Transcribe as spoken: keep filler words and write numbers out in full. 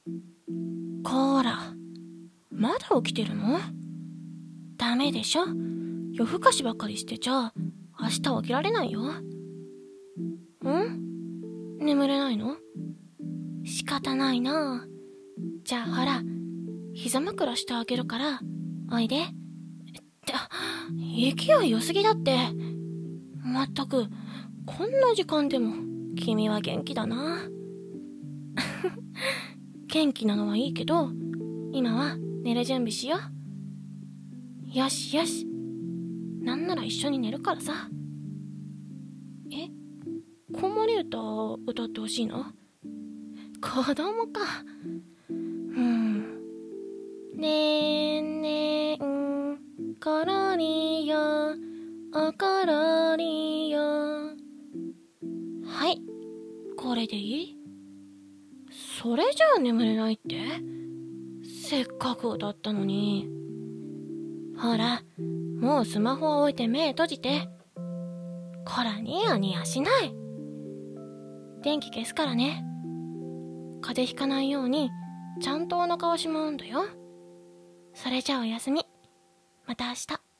こーら、まだ起きてるの？ダメでしょ。夜更かしばっかりしてちゃ明日起きられないよ。ん？眠れないの？仕方ないな。じゃあほら、膝枕してあげるからおいで。って勢い良すぎだって。まったくこんな時間でも君は元気だな。元気なのはいいけど、今は寝る準備しよう。よしよし。なんなら一緒に寝るからさ。え、子守歌歌ってほしいの？子供か。うん。ねんねんころりよおころりよ。はい、これでいい？それじゃあ眠れないって？せっかく歌ったのに。ほら、もうスマホを置いて目閉じて。こら、ニヤニヤしない。電気消すからね。風邪ひかないようにちゃんとお腹をしまうんだよ。それじゃあおやすみ。また明日。